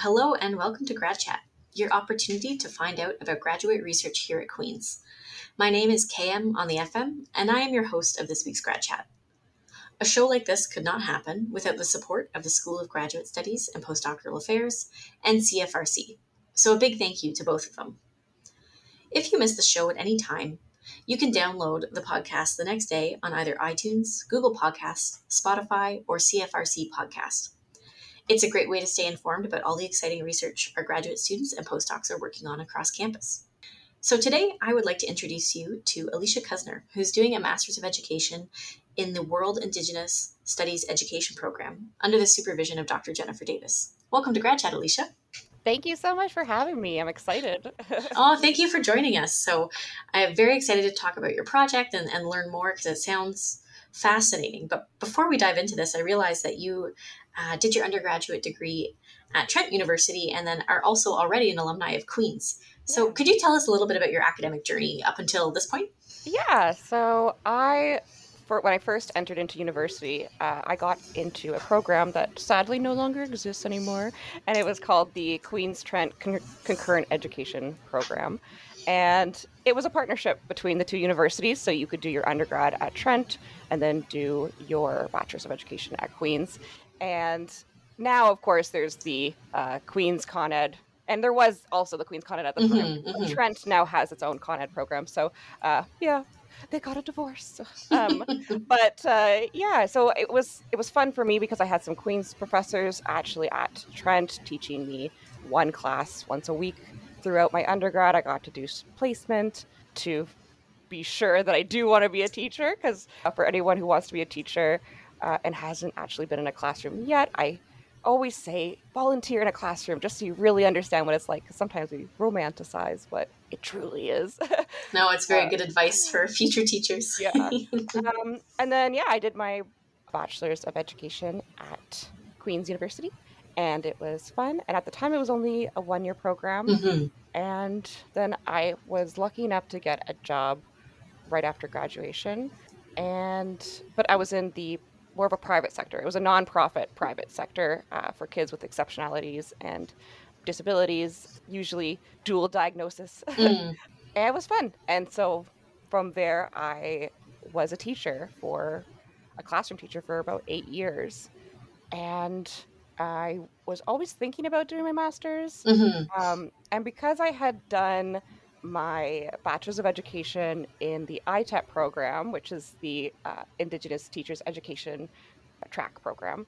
Hello and welcome to Grad Chat, your opportunity to find out about graduate research here at Queen's. My name is KM on the FM, and I am your host of this week's Grad Chat. A show like this could not happen without the support of the School of Graduate Studies and Postdoctoral Affairs and CFRC, so a big thank you to both of them. If you miss the show at any time, you can download the podcast the next day on either iTunes, Google Podcasts, Spotify, or CFRC Podcast. It's a great way to stay informed about all the exciting research our graduate students and postdocs are working on across campus. So today, I would like to introduce you to Alicia Kuzner, who's doing a Master's of Education in the World Indigenous Studies Education Program under the supervision of Dr. Jennifer Davis. Welcome to Grad Chat, Alicia. Thank you so much for having me. I'm excited. Oh, thank you for joining us. So I'm very excited to talk about your project and learn more because it sounds fascinating. But before we dive into this, I realized that you did your undergraduate degree at Trent University and then are also already an alumni of Queen's. So could you tell us a little bit about your academic journey up until this point? Yeah, so when I first entered into university, I got into a program that sadly no longer exists anymore, and it was called the Queen's Trent Concurrent Education Program. And it was a partnership between the two universities, so you could do your undergrad at Trent and then do your Bachelor's of Education at Queen's. And now, of course, there's the Queen's Con Ed, and there was also the Queen's Con Ed at the time. Trent now has its own Con Ed program, so they got a divorce. So it was fun for me because I had some Queen's professors actually at Trent teaching me one class once a week throughout my undergrad. I got to do placement to be sure that I do want to be a teacher, because for anyone who wants to be a teacher and hasn't actually been in a classroom yet, I always say volunteer in a classroom just so you really understand what it's like, because sometimes we romanticize what it truly is. No, it's very good advice for future teachers. And then, I did my Bachelor's of Education at Queen's University, and it was fun. And at the time, it was only a one-year program. And then I was lucky enough to get a job right after graduation. But I was in the more of a private sector. It was a nonprofit private sector for kids with exceptionalities and disabilities, usually dual diagnosis. And it was fun. And so from there, I was a classroom teacher for about 8 years. And I was always thinking about doing my master's. And because I had done my Bachelor's of Education in the ITEP program, which is the Indigenous Teachers Education track program,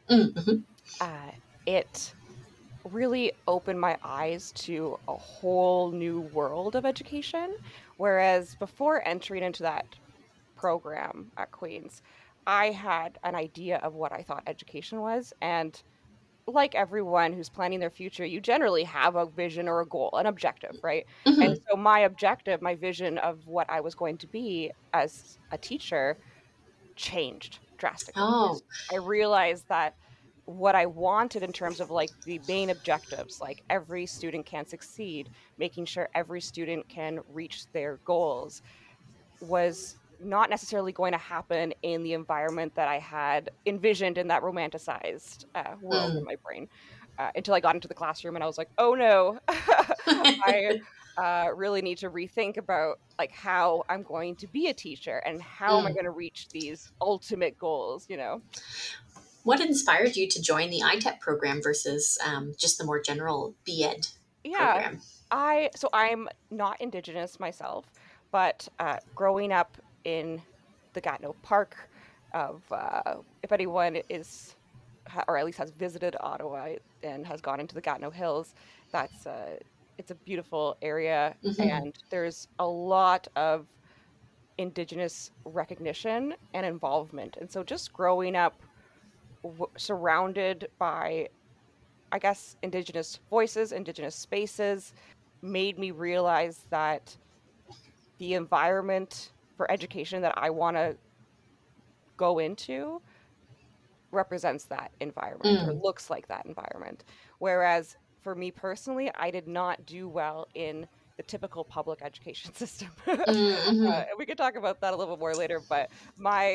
it really opened my eyes to a whole new world of education. Whereas before entering into that program at Queen's, I had an idea of what I thought education was. And like everyone who's planning their future, you generally have a vision or a goal, an objective, right? And so my vision of what I was going to be as a teacher changed drastically. I realized that what I wanted in terms of like the main objectives, like every student can succeed, making sure every student can reach their goals, was not necessarily going to happen in the environment that I had envisioned in that romanticized world in my brain, until I got into the classroom and I was like, oh no, I really need to rethink about like how I'm going to be a teacher and how am I going to reach these ultimate goals, What inspired you to join the ITEP program versus just the more general BEd program? I'm not Indigenous myself, but growing up in the Gatineau Park, if anyone is, or at least has visited Ottawa and has gone into the Gatineau Hills, it's a beautiful area, and there's a lot of Indigenous recognition and involvement. And so just growing up surrounded by, I guess, Indigenous voices, Indigenous spaces, made me realize that the environment for education that I want to go into represents that environment or looks like that environment. Whereas for me personally, I did not do well in the typical public education system. We could talk about that a little bit more later, but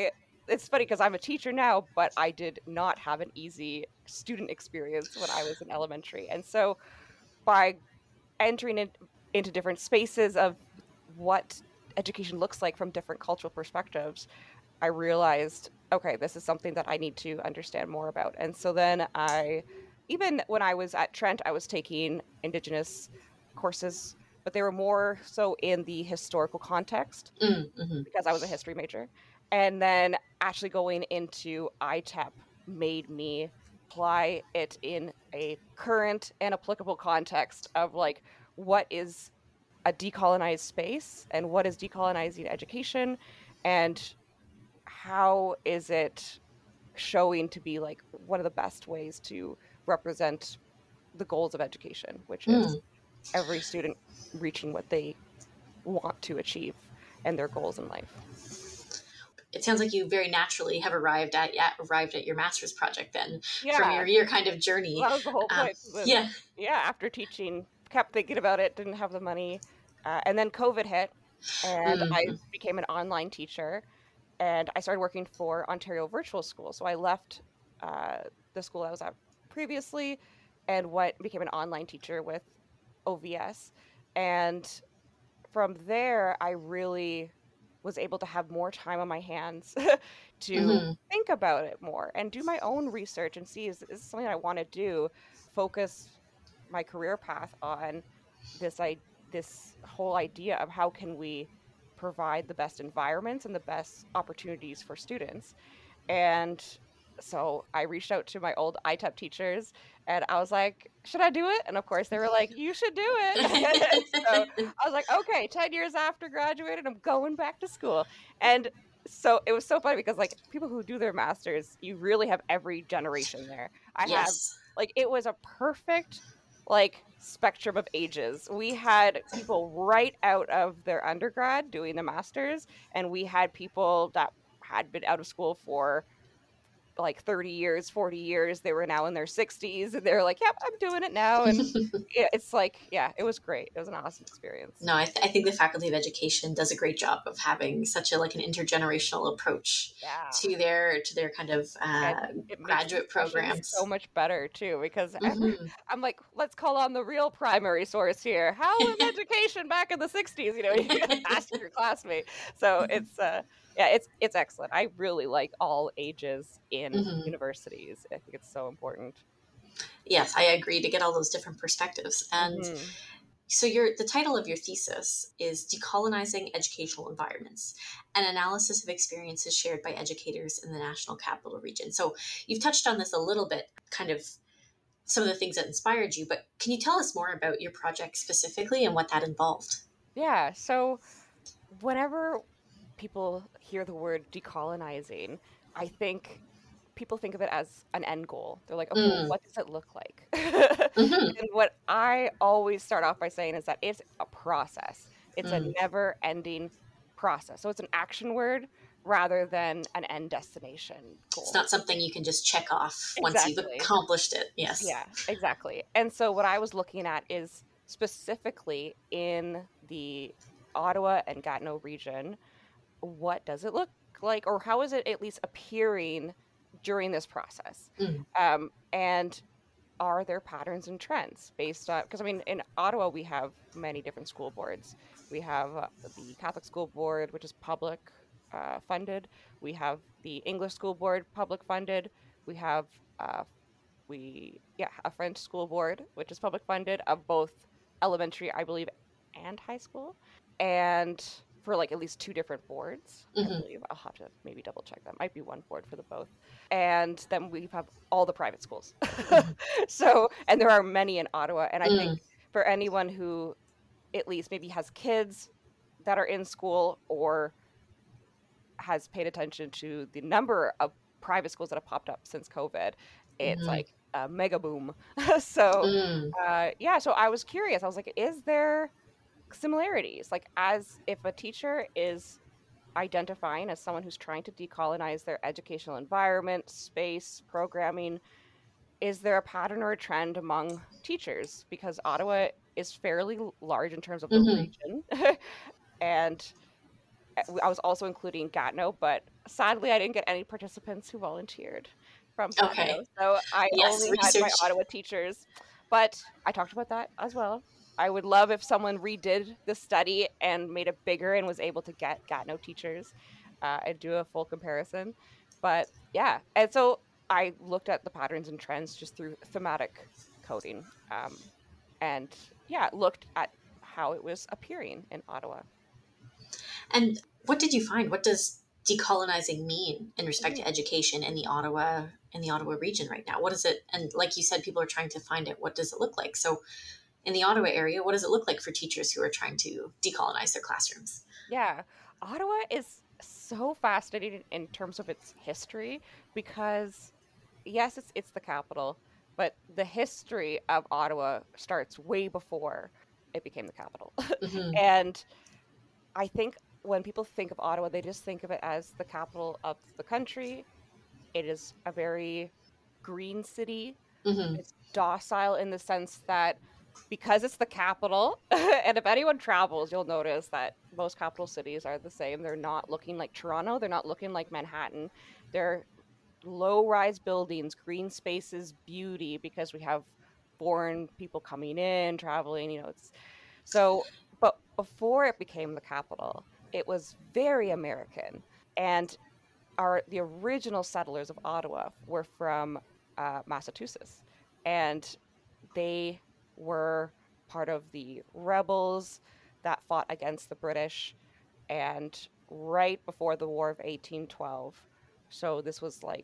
it's funny because I'm a teacher now, but I did not have an easy student experience when I was in elementary. And so by entering into different spaces of what education looks like from different cultural perspectives, I realized, okay, this is something that I need to understand more about. And so then even when I was at Trent, I was taking Indigenous courses, but they were more so in the historical context because I was a history major. And then actually going into ITEP made me apply it in a current and applicable context of like, what is a decolonized space and what is decolonizing education and how is it showing to be like one of the best ways to represent the goals of education, which is every student reaching what they want to achieve and their goals in life. It sounds like you very naturally have arrived at your master's project then, Yeah. from your kind of journey. Well, that was the whole point. Yeah. After teaching, kept thinking about it, didn't have the money. And then COVID hit and I became an online teacher and I started working for Ontario Virtual School. So I left the school I was at previously and became an online teacher with OVS. And from there, I really was able to have more time on my hands to think about it more and do my own research and see, is this something I want to do? Focus my career path on this whole idea of how can we provide the best environments and the best opportunities for students. And so I reached out to my old ITEP teachers and I was like, should I do it? And of course they were like, you should do it. So I was like, okay, 10 years after graduating, I'm going back to school. And so it was so funny because like people who do their masters, you really have every generation there. It was a perfect like spectrum of ages. We had people right out of their undergrad doing the masters, and we had people that had been out of school for like 30 years, 40 years. They were now in their 60s and they're like, yep, I'm doing it now. And it's like, yeah, it was great. It was an awesome experience. No, I think the Faculty of Education does a great job of having such an intergenerational approach to their kind of graduate programs. So much better too, because I'm like, let's call on the real primary source here. How was education back in the 60s? You know, you ask your classmate. So it's excellent. I really like all ages in universities. I think it's so important. Yes, I agree, to get all those different perspectives. And so the title of your thesis is Decolonizing Educational Environments, an analysis of experiences shared by educators in the National Capital Region. So you've touched on this a little bit, kind of some of the things that inspired you, but can you tell us more about your project specifically and what that involved? Yeah, so whenever people hear the word decolonizing, I think people think of it as an end goal. They're like, okay, what does it look like? And what I always start off by saying is that it's a process. It's a never-ending process. So it's an action word rather than an end destination goal. It's not something you can just check off once you've accomplished it. Yes. Yeah, exactly. And so what I was looking at is specifically in the Ottawa and Gatineau region, what does it look like, or how is it at least appearing during this process? And are there patterns and trends based on, because I mean, in Ottawa, we have many different school boards. We have the Catholic School Board, which is public funded. We have the English School Board, public funded. We have a French School Board, which is public funded, of both elementary, I believe, and high school. And for like at least two different boards, I believe. I'll have to maybe double check. That might be one board for the both. And then we have all the private schools. So, and there are many in Ottawa. And I think for anyone who at least maybe has kids that are in school or has paid attention to the number of private schools that have popped up since COVID, it's like a mega boom. So, so I was curious. I was like, is there similarities? Like, as if a teacher is identifying as someone who's trying to decolonize their educational environment, space, programming, is there a pattern or a trend among teachers? Because Ottawa is fairly large in terms of the region. And I was also including Gatineau, but sadly, I didn't get any participants who volunteered from Okay. Gatineau, so I Yes, only had my research. Ottawa teachers. But I talked about that as well. I would love if someone redid the study and made it bigger and was able to get Gatineau teachers and do a full comparison. But yeah, and so I looked at the patterns and trends just through thematic coding, and yeah, looked at how it was appearing in Ottawa. And what did you find? What does decolonizing mean in respect Mhm. to education in the Ottawa region right now? What is it? And like you said, people are trying to find it. What does it look like? So in the Ottawa area, what does it look like for teachers who are trying to decolonize their classrooms? Yeah, Ottawa is so fascinating in terms of its history because yes, it's the capital, but the history of Ottawa starts way before it became the capital. Hmm. And I think when people think of Ottawa, they just think of it as the capital of the country. It is a very green city. Hmm. It's docile in the sense that because it's the capital, and if anyone travels, you'll notice that most capital cities are the same. They're not looking like Toronto, they're not looking like Manhattan. They're low rise buildings, green spaces, beauty, because we have foreign people coming in, traveling, it's so, but before it became the capital, it was very American. And the original settlers of Ottawa were from Massachusetts, and they were part of the rebels that fought against the British, and right before the War of 1812. So this was like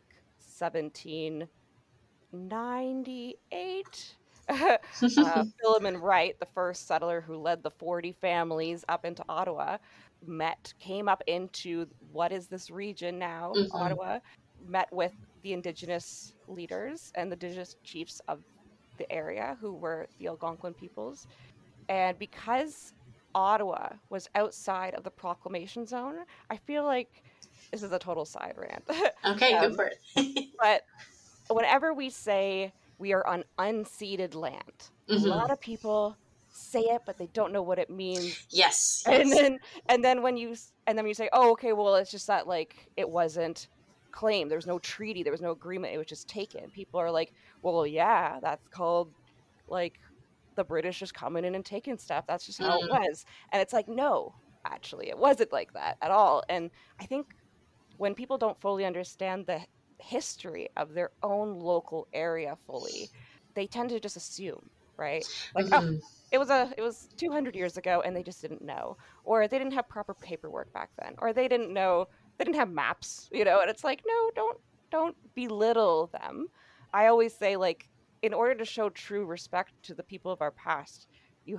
1798. Philemon Wright, the first settler who led the 40 families up into Ottawa, came up into what is this region now, Hmm. Ottawa, met with the Indigenous leaders and the Indigenous chiefs of the area who were the Algonquin peoples. And because Ottawa was outside of the proclamation zone, I feel like this is a total side rant. Okay, go um, for it. but whenever we say we are on unceded land, a Hmm. lot of people say it, but they don't know what it means. Yes, And yes. then when you say, "Oh, okay, well, it's just that like it wasn't claimed. There was no treaty, there was no agreement. It was just taken." People are like, "Well, yeah, that's called like the British just coming in and taking stuff. That's just how it Mm. was." And it's like, no, actually, it wasn't like that at all. And I think when people don't fully understand the history of their own local area fully, they tend to just assume, right? Like, oh, Hmm. it was 200 years ago and they just didn't know, or they didn't have proper paperwork back then, or they didn't have maps, and it's like, no, don't belittle them. I always say, like, in order to show true respect to the people of our past,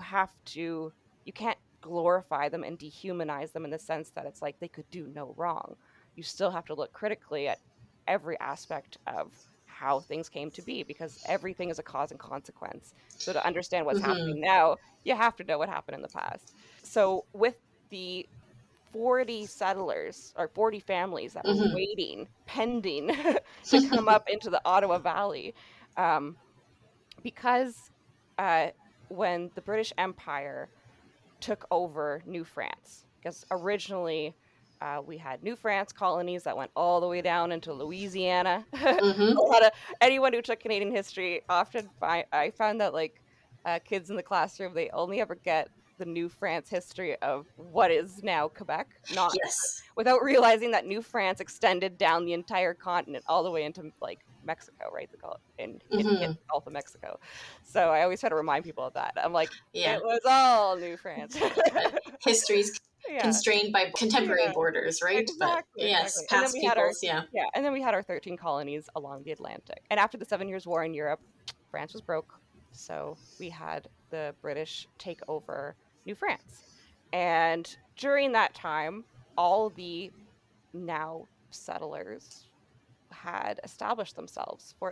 you can't glorify them and dehumanize them in the sense that it's like they could do no wrong. You still have to look critically at every aspect of how things came to be, because everything is a cause and consequence. So to understand what's Hmm. happening now, you have to know what happened in the past. So with the 40 settlers or 40 families that were Hmm. waiting, pending to come up into the Ottawa Valley, um, because uh, when the British Empire took over New France, because originally we had New France colonies that went all the way down into Louisiana. A Hmm. lot of anyone who took Canadian history I found that like kids in the classroom, they only ever get the New France history of what is now Quebec, not Yes. without realizing that New France extended down the entire continent all the way into like Mexico, right? They call it and hit Hmm. the Gulf of Mexico. So I always try to remind people of that. I'm like, Yeah. it was all New France. But history's Yeah, constrained by contemporary yeah, borders, right? But exactly, yes, exactly. And then past we had our peoples, yeah. yeah, and then we had our 13 colonies along the Atlantic. And after the 7 Years' War in Europe, France was broke, so we had the British take over New France. And during that time, all the now settlers had established themselves for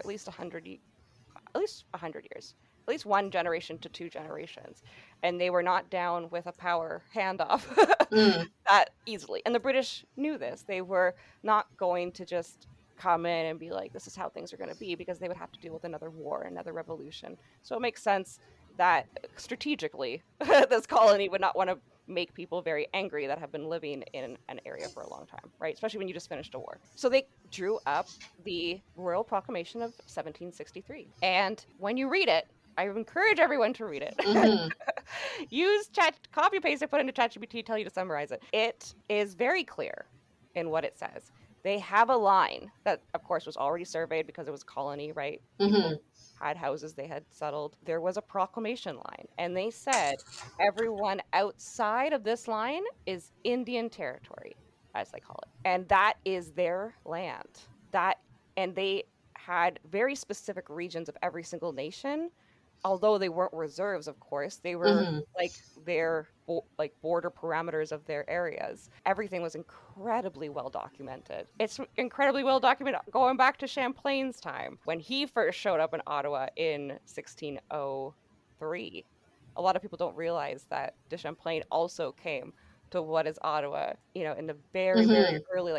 at least 100 years, at least one generation to two generations, and they were not down with a power handoff Mm. that easily. And the British knew this. They were not going to just come in and be like, this is how things are going to be, because they would have to deal with another war, another revolution. So it makes sense that strategically this colony would not want to make people very angry that have been living in an area for a long time, right? Especially when you just finished a war. So they drew up the Royal Proclamation of 1763. And when you read it, I encourage everyone to read it. Mm-hmm. Use copy paste it, put into ChatGPT, tell you to summarize it. It is very clear in what it says. They have a line that, of course, was already surveyed because it was a colony, right? People had houses they had settled. There was a proclamation line, and they said everyone outside of this line is Indian territory, as they call it, and that is their land. And they had very specific regions of every single nation. Although they weren't reserves, of course, they were like their border parameters of their areas. Everything was incredibly well documented. It's incredibly well documented going back to Champlain's time when he first showed up in Ottawa in 1603. A lot of people don't realize that de Champlain also came to what is Ottawa, in the very, very early,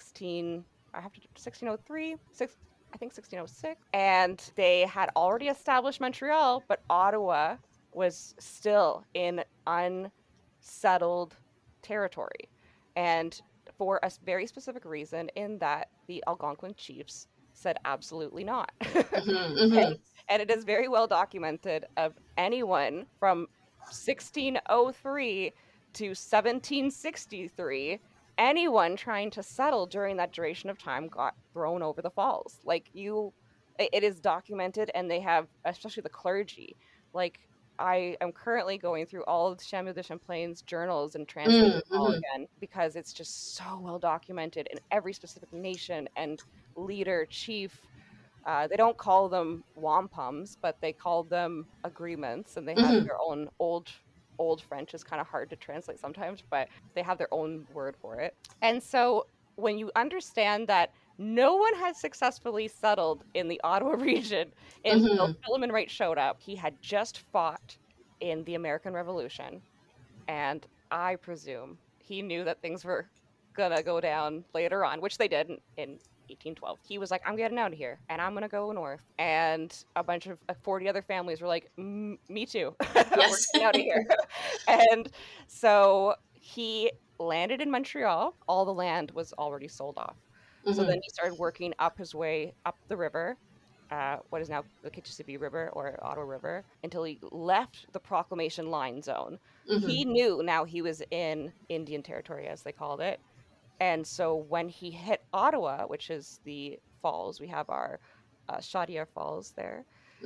1603, I think 1606, and they had already established Montreal, but Ottawa was still in unsettled territory, and for a very specific reason, in that the Algonquin chiefs said absolutely not. And it is very well documented of anyone from 1603 to 1763. Anyone trying to settle during that duration of time got thrown over the falls. It is documented, and they have, especially the clergy. I am currently going through all of Samuel de Champlain's journals and translating them all again, because it's just so well documented in every specific nation and leader, chief. They don't call them wampums, but they call them agreements, and they have their own old French is kind of hard to translate sometimes, but they have their own word for it. And so when you understand that no one had successfully settled in the Ottawa region until Philemon Wright showed up, he had just fought in the American Revolution, and I presume he knew that things were gonna go down later on, which they did in 1812. He was like, I'm getting out of here and I'm gonna go north. And a bunch of 40 other families were like, me too. Yes. We're getting out of here. And so he landed in Montreal. All the land was already sold off. So then he started working up his way up the river, what is now the Kitchissippi River or Ottawa River, until he left the Proclamation Line zone. He knew now he was in Indian territory, as they called it. And so when he hit Ottawa, which is the falls, we have our Chaudière Falls there.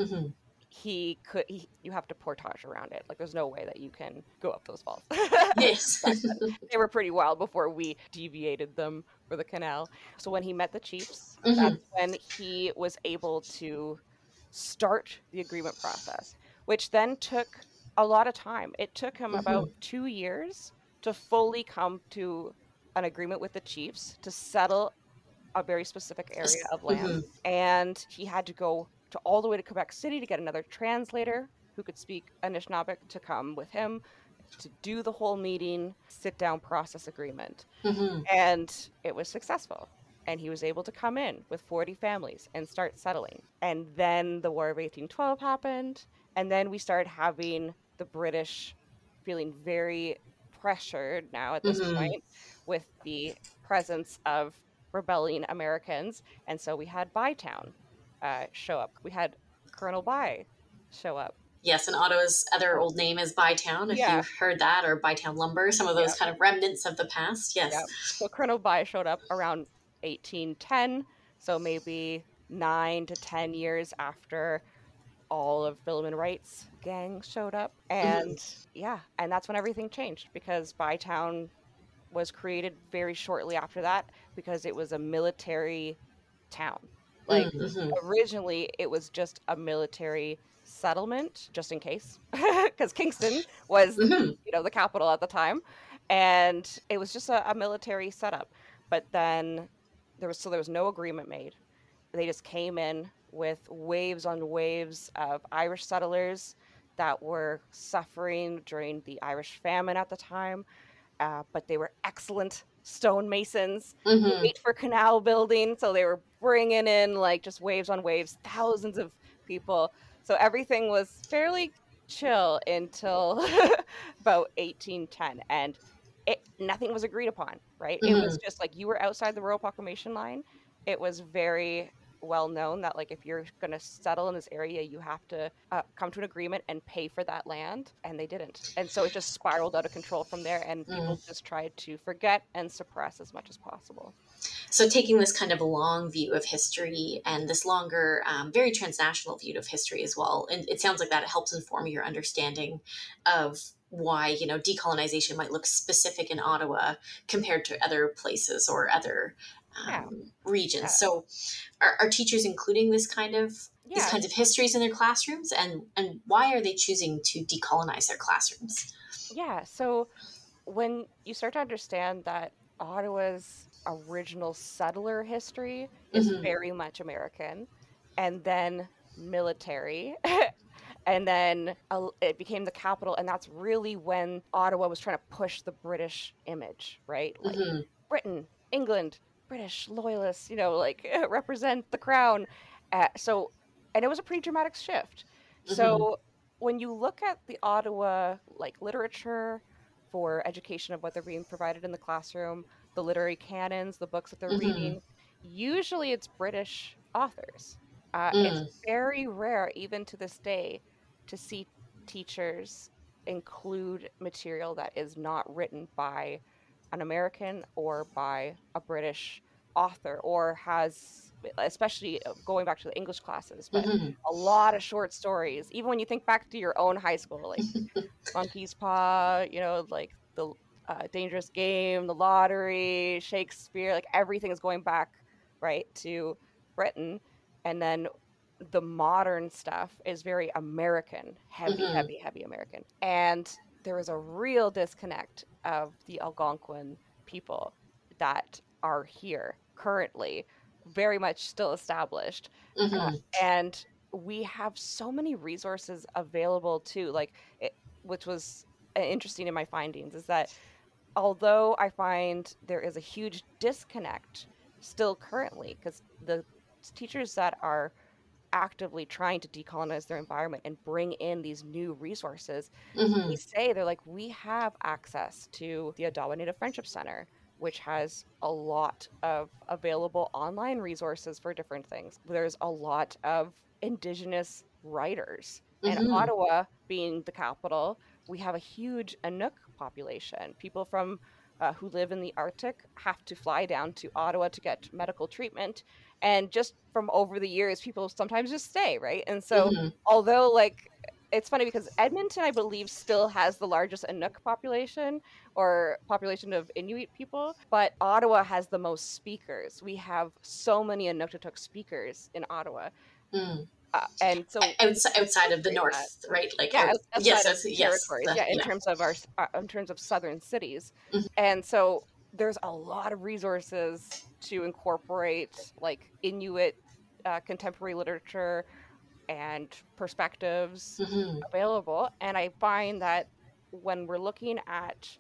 You have to portage around it. There's no way that you can go up those falls. Yes. They were pretty wild before we deviated them for the canal. So when he met the chiefs, that's when he was able to start the agreement process, which then took a lot of time. It took him about 2 years to fully come to an agreement with the chiefs to settle a very specific area of land. And he had to go to all the way to Quebec City to get another translator who could speak Anishinaabe to come with him to do the whole meeting, sit down, process agreement. And it was successful. And he was able to come in with 40 families and start settling. And then the War of 1812 happened. And then we started having the British feeling very pressured now at this point with the presence of rebelling Americans. And so we had Bytown show up. We had Colonel By show up. Yes, and Ottawa's other old name is Bytown, if you've heard that, or Bytown Lumber, some of those kind of remnants of the past. Yes. So Colonel By showed up around 1810, so maybe 9 to 10 years after all of Philemon Wright's gang showed up. And and that's when everything changed, because Bytown was created very shortly after that because it was a military town. Originally it was just a military settlement, just in case, because Kingston was the capital at the time, and it was just a military setup. But then there was no agreement made. They just came in with waves on waves of Irish settlers that were suffering during the Irish famine at the time, but they were excellent stonemasons, great for canal building, so they were bringing in just waves on waves, thousands of people. So everything was fairly chill until about 1810, and nothing was agreed upon, right? It was just like you were outside the Royal Proclamation line. It was very well known that like if you're going to settle in this area, you have to come to an agreement and pay for that land, and they didn't. And so it just spiraled out of control from there, and people just tried to forget and suppress as much as possible. So taking this kind of a long view of history and this longer, very transnational view of history as well, and it sounds like that helps inform your understanding of why, decolonization might look specific in Ottawa compared to other places or other regions. So are teachers including these kinds of histories in their classrooms, and why are they choosing to decolonize their classrooms? Yeah, so when you start to understand that Ottawa's original settler history is very much American, and then military, and then it became the capital, and that's really when Ottawa was trying to push the British image, right? Like Britain, England, British loyalists, like represent the crown. And it was a pretty dramatic shift. So when you look at the Ottawa like literature for education of what they're being provided in the classroom, the literary canons, the books that they're reading, usually it's British authors. It's very rare, even to this day, to see teachers include material that is not written by an American or by a British author, or has, especially going back to the English classes, but a lot of short stories. Even when you think back to your own high school, like Monkey's Paw, like the Dangerous Game, the Lottery, Shakespeare, like everything is going back, right, to Britain. And then the modern stuff is very American, heavy American. And there is a real disconnect of the Algonquin people that are here currently, very much still established. And we have so many resources available too, which was interesting in my findings, is that although I find there is a huge disconnect still currently, because the teachers that are actively trying to decolonize their environment and bring in these new resources, they say, they're like, we have access to the Odawa Native Friendship Center, which has a lot of available online resources for different things. There's a lot of Indigenous writers. And Ottawa being the capital, we have a huge Inuk population. People from who live in the Arctic have to fly down to Ottawa to get medical treatment. And just from over the years, people sometimes just stay, right? And so although it's funny because Edmonton, I believe, still has the largest Inuk population or population of Inuit people, but Ottawa has the most speakers. We have so many Inuktitut speakers in Ottawa. And so outside of the north, right? Like outside of territories, in terms of southern cities. And so there's a lot of resources to incorporate like Inuit contemporary literature and perspectives available. And I find that when we're looking at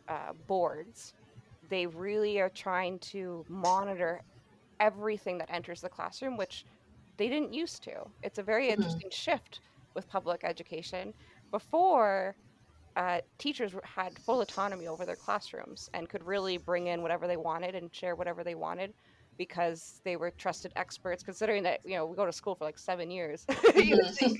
boards, they really are trying to monitor everything that enters the classroom, which they didn't used to. It's a very interesting shift with public education. Before, teachers had full autonomy over their classrooms and could really bring in whatever they wanted and share whatever they wanted because they were trusted experts, considering that, we go to school for like 7 years. You think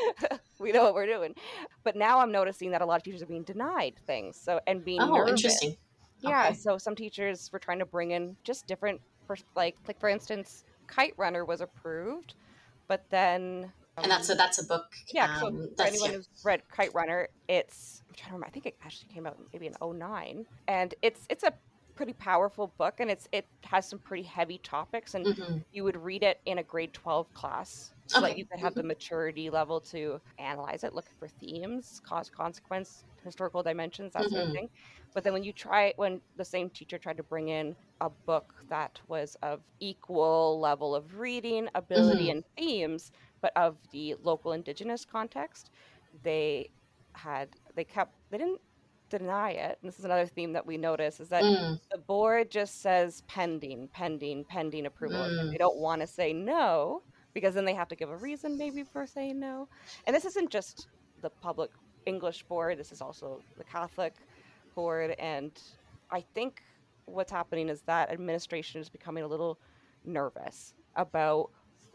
we know what we're doing. But now I'm noticing that a lot of teachers are being denied things and being nervous. Interesting. Yeah, Okay. so some teachers were trying to bring in just different, like for instance, Kite Runner was approved, but then and that's a book. Yeah, so for anyone who's read Kite Runner, I'm trying to remember. I think it actually came out maybe in 2009, and it's a pretty powerful book, and it has some pretty heavy topics, and you would read it in a grade 12 class, so that you could have the maturity level to analyze it, look for themes, cause, consequence, historical dimensions, that sort of thing. But then when the same teacher tried to bring in a book that was of equal level of reading, ability, and themes, but of the local Indigenous context, they didn't deny it. And this is another theme that we notice, is that the board just says pending approval. They don't want to say no, because then they have to give a reason maybe for saying no. And this isn't just the public English board. This is also the Catholic board. And I think what's happening is that administration is becoming a little nervous about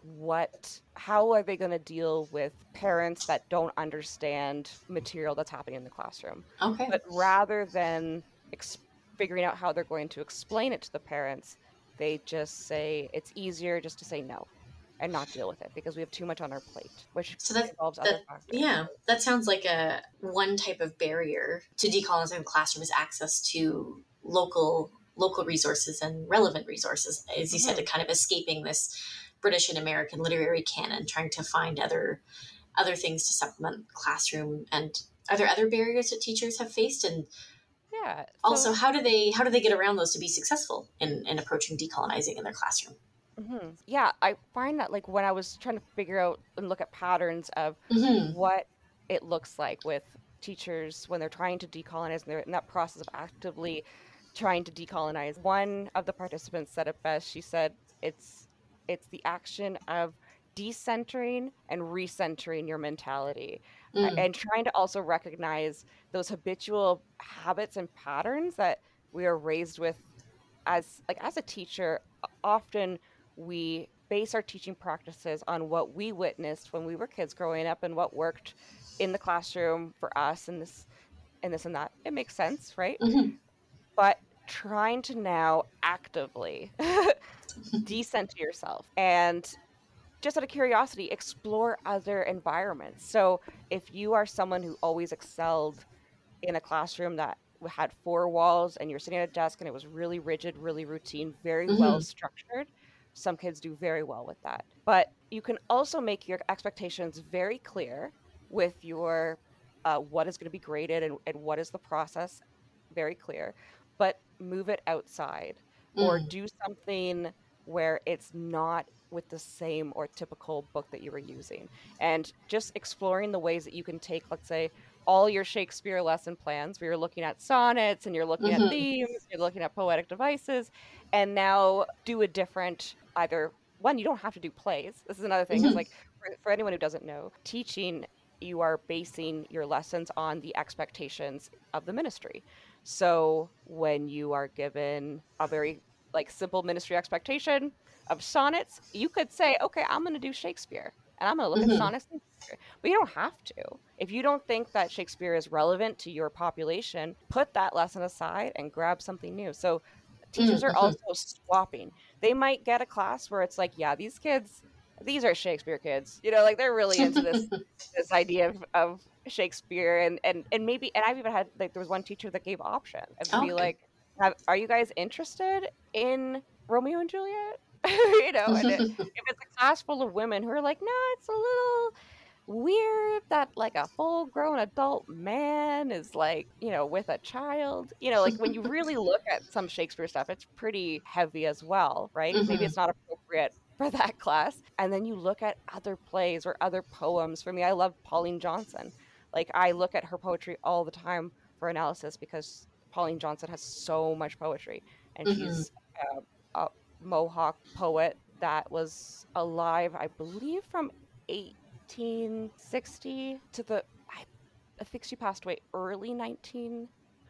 how are they going to deal with parents that don't understand material that's happening in the classroom. Okay. But rather than figuring out how they're going to explain it to the parents, they just say it's easier just to say no and not deal with it because we have too much on our plate, which involves other factors. Yeah, that sounds like one type of barrier to decolonizing the classroom is access to local resources and relevant resources. As you said, kind of escaping this British and American literary canon, trying to find other things to supplement the classroom. And are there other barriers that teachers have faced? And yeah, also, how do they get around those to be successful in approaching decolonizing in their classroom? Yeah, I find that like when I was trying to figure out and look at patterns of what it looks like with teachers when they're trying to decolonize and they're in that process of actively trying to decolonize, one of the participants said it best. She said it's the action of decentering and recentering your mentality and trying to also recognize those habitual habits and patterns that we are raised with as a teacher. Often we base our teaching practices on what we witnessed when we were kids growing up and what worked in the classroom for us and this and that. It makes sense, right? But trying to now actively decenter yourself and just out of curiosity, explore other environments. So if you are someone who always excelled in a classroom that had 4 walls and you're sitting at a desk and it was really rigid, really routine, very well structured, some kids do very well with that. But you can also make your expectations very clear with your what is going to be graded and what is the process, very clear, but move it outside or do something where it's not with the same or typical book that you were using. And just exploring the ways that you can take, let's say, all your Shakespeare lesson plans where you're looking at sonnets and you're looking at themes, you're looking at poetic devices, and now do a different, either one, you don't have to do plays. This is another thing. It's like for anyone who doesn't know, teaching, you are basing your lessons on the expectations of the ministry. So when you are given a very simple ministry expectation of sonnets, you could say, okay, I'm going to do Shakespeare and I'm going to look at sonnets. But you don't have to. If you don't think that Shakespeare is relevant to your population, put that lesson aside and grab something new. So teachers are also swapping. They might get a class where it's like, yeah, these are Shakespeare kids. They're really into this idea of Shakespeare and maybe, and I've even had, there was one teacher that gave option and be like, are you guys interested in Romeo and Juliet? And if it's a class full of women who are like, no, it's a little weird that a full grown adult man is with a child, when you really look at some Shakespeare stuff, it's pretty heavy as well, right? Maybe it's not appropriate for that class. And then you look at other plays or other poems. For me, I love Pauline Johnson. I look at her poetry all the time for analysis because Pauline Johnson has so much poetry, and she's a Mohawk poet that was alive, I believe, from 1860 to I think she passed away early 1900s.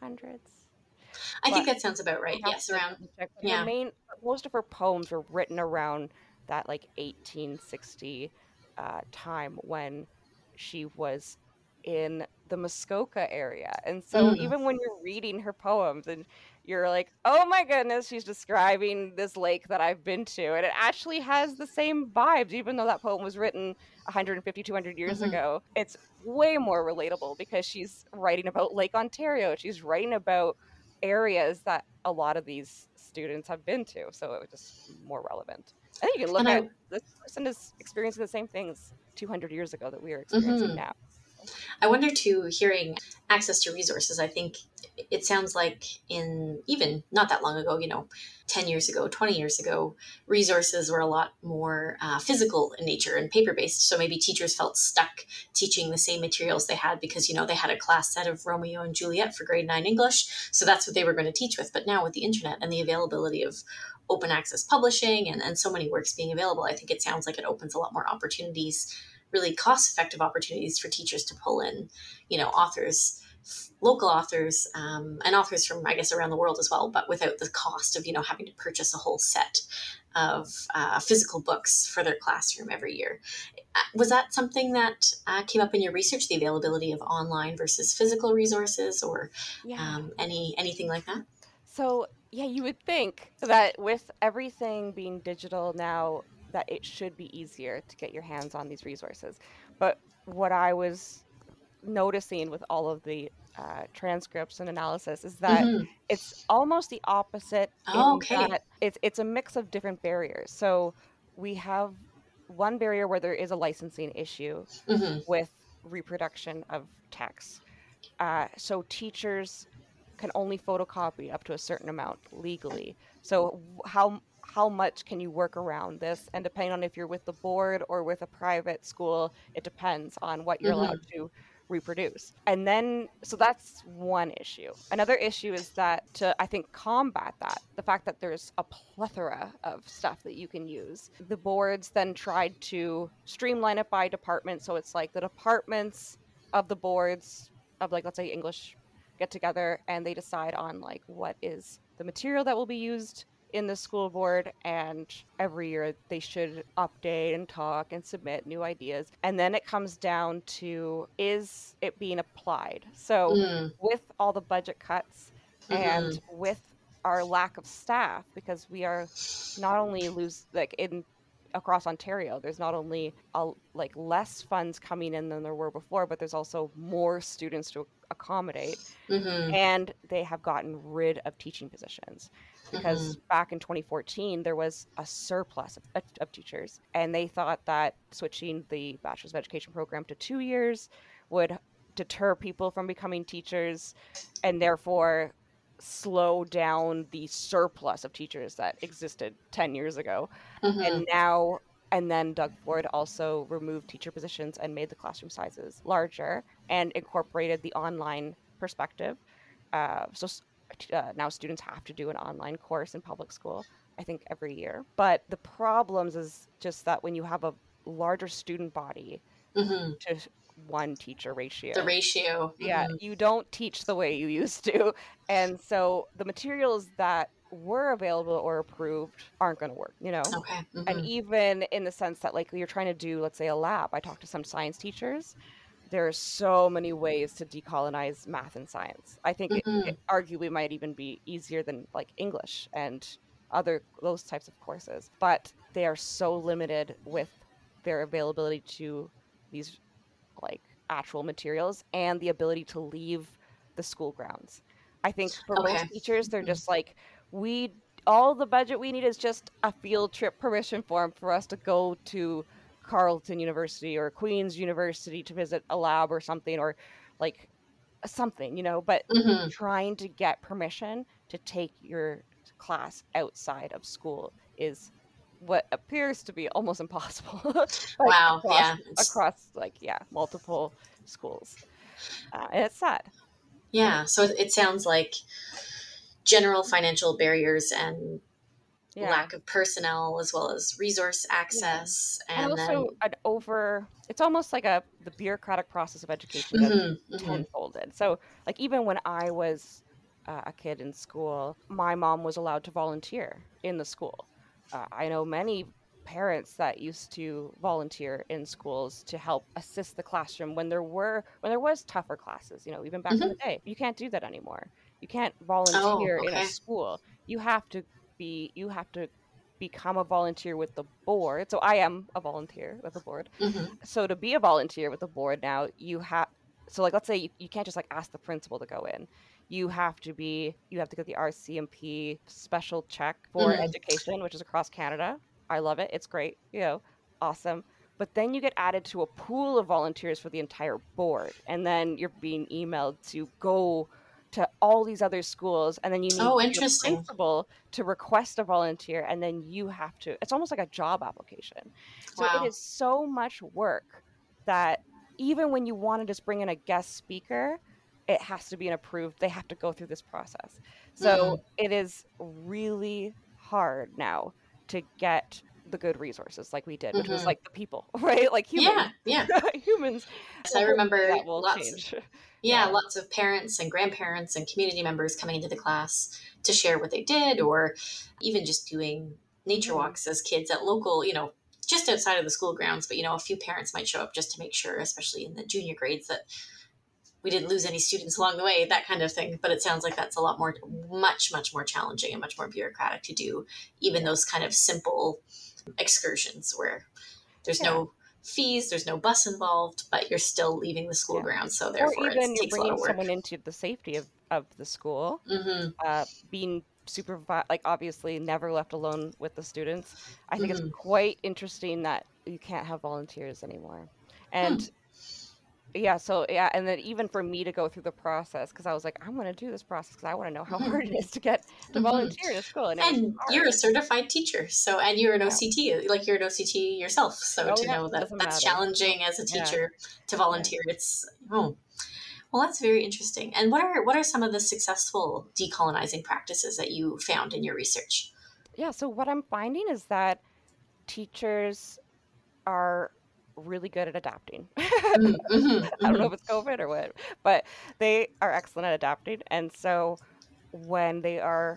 I think that sounds about right. Yes, around. Yeah. Most of her poems were written around that 1860 time when she was in the Muskoka area. And so even when you're reading her poems and you're like, oh my goodness, she's describing this lake that I've been to. And it actually has the same vibes, even though that poem was written 150, 200 years ago. It's way more relatable because she's writing about Lake Ontario. She's writing about areas that a lot of these students have been to. So it was just more relevant. I think you can look at this person is experiencing the same things 200 years ago that we are experiencing now. I wonder too, hearing access to resources, I think it sounds like in even not that long ago, 10 years ago, 20 years ago, resources were a lot more physical in nature and paper-based. So maybe teachers felt stuck teaching the same materials they had because, they had a class set of Romeo and Juliet for grade 9 English. So that's what they were going to teach with. But now with the internet and the availability of open access publishing and so many works being available, I think it sounds like it opens a lot more opportunities really cost-effective opportunities for teachers to pull in, authors, local authors, and authors from, I guess, around the world as well, but without the cost of, having to purchase a whole set of physical books for their classroom every year. Was that something that came up in your research, the availability of online versus physical resources, or Yeah. anything like that? So, yeah, you would think that with everything being digital now, that it should be easier to get your hands on these resources. But what I was noticing with all of the transcripts and analysis is that Mm-hmm. it's almost the opposite Oh, in okay. that it's a mix of different barriers. So we have one barrier where there is a licensing issue Mm-hmm. with reproduction of text. So teachers can only photocopy up to a certain amount legally. So how much can you work around this? And depending on if you're with the board or with a private school, it depends on what you're allowed Mm-hmm. to reproduce. And then so that's one issue. Another issue is that to I think combat that, the fact that there's a plethora of stuff that you can use. The boards then tried to streamline it by department, so it's like the departments of the boards of, like, let's say English get together and they decide on like what is the material that will be used in the school board, and every year they should update and talk and submit new ideas, and then it comes down to, is it being applied? So with all the budget cuts and Mm-hmm. with our lack of staff, because we are not only lose like in across Ontario, there's not only like less funds coming in than there were before, but there's also more students to accommodate, Mm-hmm. and they have gotten rid of teaching positions Mm-hmm. because back in 2014 there was a surplus of teachers, and they thought that switching the Bachelor's of Education program to 2 years would deter people from becoming teachers and therefore slow down the surplus of teachers that existed 10 years ago. Mm-hmm. And now, and then Doug Ford also removed teacher positions and made the classroom sizes larger and incorporated the online perspective. Now students have to do an online course in public school, I think, every year. But the problems is just that when you have a larger student body Mm-hmm. to one teacher The ratio, ratio. yeah, Mm-hmm. you don't teach the way you used to. And so the materials that were available or approved aren't going to work, you know? Okay. And Mm-hmm. even in the sense that, like, you're trying to do, let's say, a lab. I talked to some science teachers. There are so many ways to decolonize math and science. I think it Mm-hmm. arguably might even be easier than like English and other those types of courses, but they are so limited with their availability to these like actual materials and the ability to leave the school grounds. I think for Okay. most teachers, they're Mm-hmm. just like, we all the budget we need is just a field trip permission form for us to go to Carleton University or Queen's University to visit a lab or something, or like something, you know, but Mm-hmm. trying to get permission to take your class outside of school is what appears to be almost impossible, like Wow. Yeah. across like, yeah, multiple schools, and it's sad. So Yeah. So it sounds like general financial barriers and yeah, lack of personnel, as well as resource yeah, access, and and also then. it's almost like the bureaucratic process of education gets Mm-hmm. Mm-hmm. tenfolded. So like even when I was a kid in school, my mom was allowed to volunteer in the school. I know many parents that used to volunteer in schools to help assist the classroom when there was tougher classes, you know, even back in Mm-hmm. the day. You can't do that anymore. You can't Oh, volunteer in a okay. school. You have to become a volunteer with the board. So I am a volunteer with the board. Mm-hmm. So to be a volunteer with the board now, you have so like let's say you can't just like ask the principal to go in. You have to get the RCMP special check for Mm-hmm. education, which is across Canada. I love it. It's great, you know, awesome. But then you get added to a pool of volunteers for the entire board, and then you're being emailed to go to all these other schools, and then you need Oh, your interesting. principal to request a volunteer, and then you have to, it's almost like a job application. So it Wow. is so much work that even when you want to just bring in a guest speaker, it has to be an approved, they have to go through this process. So Mm-hmm. it is really hard now to get the good resources like we did, which was Mm-hmm. like the people, right? Like humans. Yeah. Humans. So So I hopefully remember that will change. yeah, lots of parents and grandparents and community members coming into the class to share what they did, or even just doing nature Mhm. walks as kids at local, just outside of the school grounds. But, a few parents might show up just to make sure, especially in the junior grades, that we didn't lose any students along the way, that kind of thing. But it sounds like that's a lot more, much more challenging and much more bureaucratic to do, even Yeah. those kind of simple excursions where there's Yeah. no fees, there's no bus involved, but you're still leaving the school Yeah. grounds. So Or therefore, it even you're takes a lot bringing of work. someone into the safety of the school, Mm-hmm. being supervised, like obviously never left alone with the students. I think it's Mm-hmm. quite interesting that you can't have volunteers anymore. And Hmm. yeah, so yeah, and then even for me to go through the process, because I was like, I'm going to do this process because I want to know how Mm-hmm. hard it is to get to Mm-hmm. volunteer in a school, and it was And you're hard. a certified teacher, and you're an Yeah. OCT, like you're an OCT yourself. So Oh to yeah, know that doesn't that's matter. challenging as a Yeah, teacher to yeah. volunteer, it's well, that's very interesting. And what are some of the successful decolonizing practices that you found in your research? Yeah, so what I'm finding is that teachers are really good at adapting. Mm-hmm. I don't know Mm-hmm. if it's COVID or what, but they are excellent at adapting. And so when they are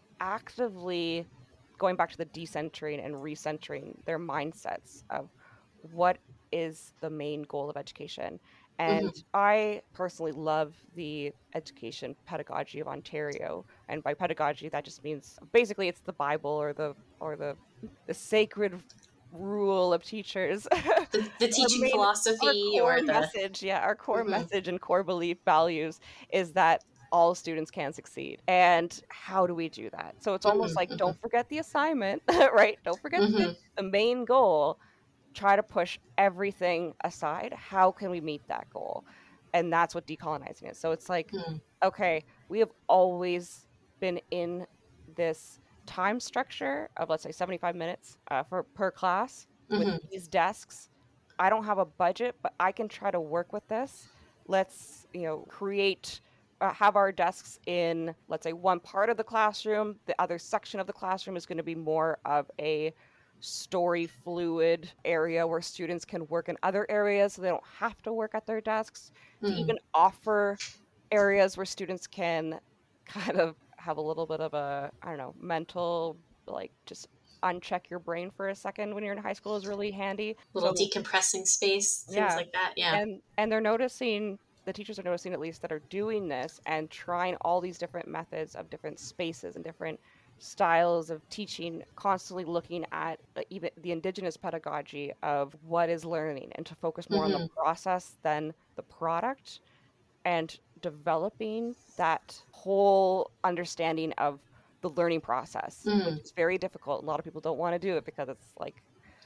actively going back to the decentering and recentering their mindsets of what is the main goal of education. And Mm-hmm. I personally love the education pedagogy of Ontario. And by pedagogy, that just means basically it's the Bible or the sacred rule of teachers. The Our teaching main our philosophy core or the message, yeah, our core mm-hmm. message and core belief values is that all students can succeed. And how do we do that? So it's almost like Mm-hmm. don't forget the assignment, right? Don't forget Mm-hmm. the main goal. Try to push everything aside. How can we meet that goal? And that's what decolonizing is. So it's like, Mm-hmm. okay, we have always been in this time structure of, let's say, 75 minutes for per class with Mm-hmm. these desks. I don't have a budget, but I can try to work with this. Let's, create, have our desks in, let's say, one part of the classroom. The other section of the classroom is going to be more of a story fluid area where students can work in other areas so they don't have to work at their desks, to Mm-hmm. even offer areas where students can kind of have a little bit of a, I don't know, mental, like just uncheck your brain for a second when you're in high school is really handy. Little So decompressing space, things yeah, like that. Yeah. and they're noticing, the teachers are noticing at least, that are doing this and trying all these different methods of different spaces and different styles of teaching, constantly looking at even the indigenous pedagogy of what is learning and to focus more on the Mm-hmm. process than the product, and developing that whole understanding of the learning process, which Mm-hmm. is very difficult. A lot of people don't want to do it because it's like,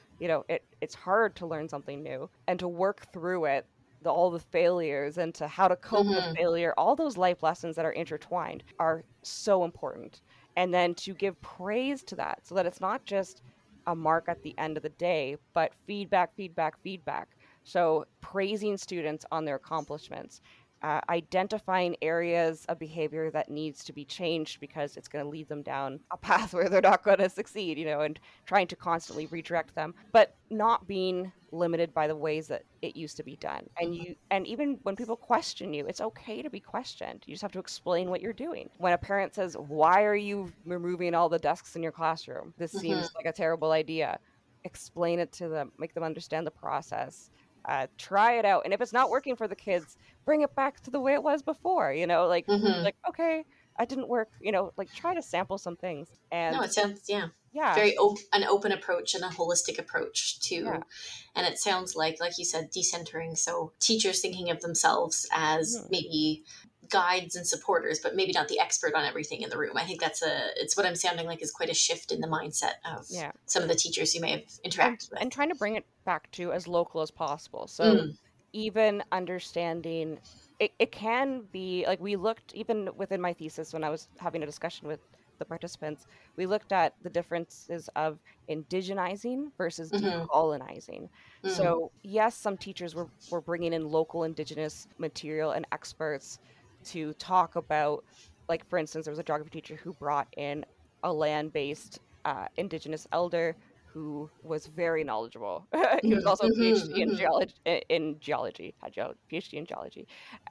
it's hard to learn something new and to work through it, all the failures, and to how to cope with Mm-hmm. failure. All those life lessons that are intertwined are so important. And then to give praise to that so that it's not just a mark at the end of the day, but feedback, feedback, feedback. So praising students on their accomplishments, identifying areas of behavior that needs to be changed because it's going to lead them down a path where they're not going to succeed, and trying to constantly redirect them, but not being limited by the ways that it used to be done. And even when people question you, it's okay to be questioned. You just have to explain what you're doing. When a parent says, "Why are you removing all the desks in your classroom? This Mm-hmm. seems like a terrible idea." Explain it to them, make them understand the process. Try it out, and if it's not working for the kids, bring it back to the way it was before. Mm-hmm. Like, okay, that didn't work. Like, try to sample some things. No, And it sounds, yeah, yeah, very an open approach and a holistic approach yeah. to, and it sounds like you said, decentering. So teachers thinking of themselves as Mhm. maybe guides and supporters, but maybe not the expert on everything in the room. I think it's what I'm sounding like is quite a shift in the mindset of Yeah. some of the teachers you may have and interacted and with. trying to bring it back to as local as possible. So Mm, even understanding, it can be like, we looked even within my thesis when I was having a discussion with the participants, we looked at the differences of indigenizing versus mm-hmm, decolonizing. mm, So yes, some teachers were bringing in local indigenous material and experts to talk about, like, for instance, there was a geography teacher who brought in a land-based indigenous elder who was very knowledgeable. He was also a PhD in geology, PhD in geology.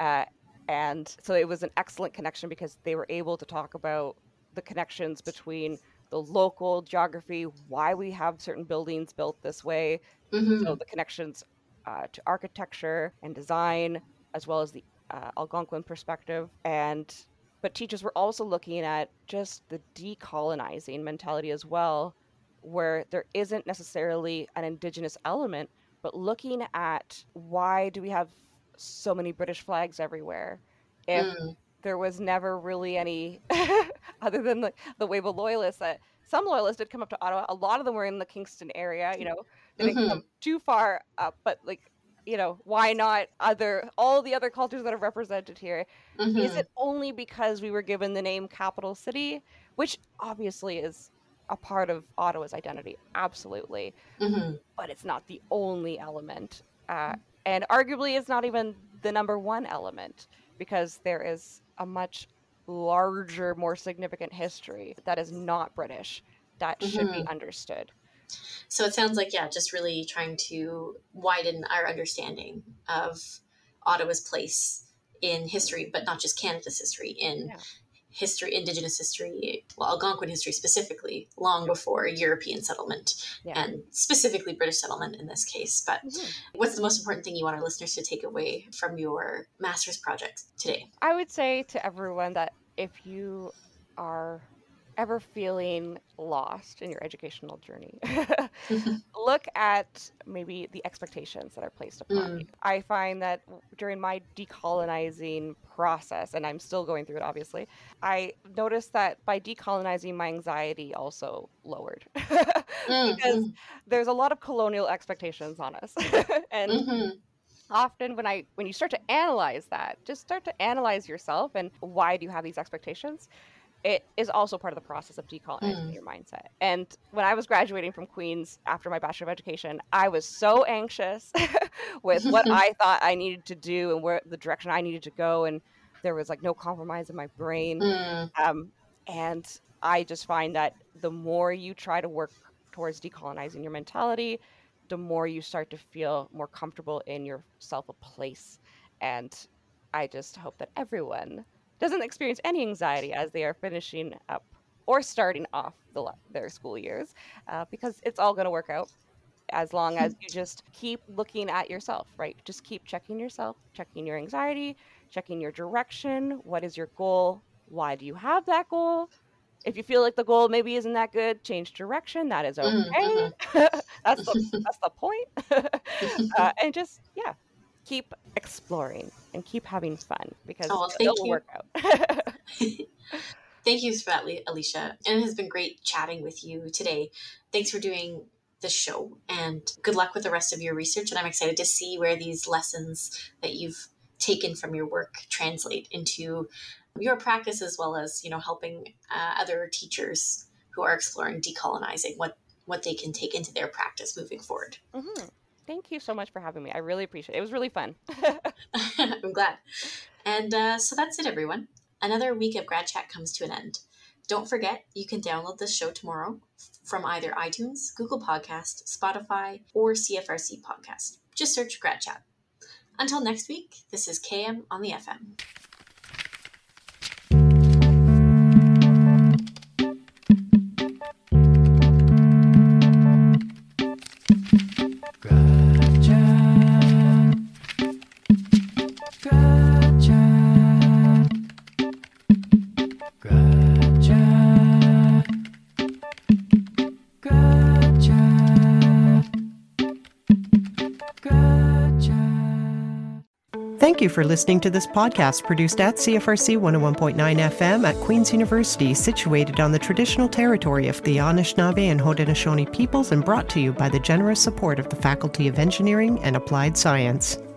And so it was an excellent connection because they were able to talk about the connections between the local geography, why we have certain buildings built this way, so the connections to architecture and design, as well as the Algonquin perspective. But teachers were also looking at just the decolonizing mentality as well, where there isn't necessarily an Indigenous element, but looking at why do we have so many British flags everywhere if there was never really any other than the wave of loyalists. That some loyalists did come up to Ottawa. A lot of them were in the Kingston area, they didn't come too far up, but why not all the other cultures that are represented here? Is it only because we were given the name capital city, which obviously is a part of Ottawa's identity? Absolutely. But it's not the only element. And arguably it's not even the number one element, because there is a much larger, more significant history that is not British that should be understood. So it sounds like, just really trying to widen our understanding of Ottawa's place in history, but not just Canada's history, in history, Indigenous history, Algonquin history specifically, long before European settlement, and specifically British settlement in this case. But what's the most important thing you want our listeners to take away from your master's project today? I would say to everyone that if you are ever feeling lost in your educational journey, look at maybe the expectations that are placed upon you. I find that during my decolonizing process, and I'm still going through it obviously, I noticed that by decolonizing, my anxiety also lowered because there's a lot of colonial expectations on us. And often when you start to analyze that, just start to analyze yourself and why do you have these expectations, it is also part of the process of decolonizing your mindset. And when I was graduating from Queen's after my Bachelor of Education, I was so anxious with what I thought I needed to do and where the direction I needed to go. And there was no compromise in my brain. And I just find that the more you try to work towards decolonizing your mentality, the more you start to feel more comfortable in yourself a place. And I just hope that everyone doesn't experience any anxiety as they are finishing up or starting off their school years, because it's all going to work out as long as you just keep looking at yourself, right? Just keep checking yourself, checking your anxiety, checking your direction. What is your goal? Why do you have that goal? If you feel like the goal maybe isn't that good, change direction. That is okay. That's the point. And just, keep exploring and keep having fun, because it'll work out. Thank you for that, Alicia. And it has been great chatting with you today. Thanks for doing this show, and good luck with the rest of your research. And I'm excited to see where these lessons that you've taken from your work translate into your practice, as well as, helping other teachers who are exploring decolonizing, what they can take into their practice moving forward. Thank you so much for having me. I really appreciate it. It was really fun. I'm glad. And so that's it, everyone. Another week of Grad Chat comes to an end. Don't forget, you can download this show tomorrow from either iTunes, Google Podcast, Spotify, or CFRC Podcast. Just search Grad Chat. Until next week, this is KM on the FM. Thank you for listening to this podcast produced at CFRC 101.9 FM at Queen's University, situated on the traditional territory of the Anishinaabe and Haudenosaunee peoples, and brought to you by the generous support of the Faculty of Engineering and Applied Science.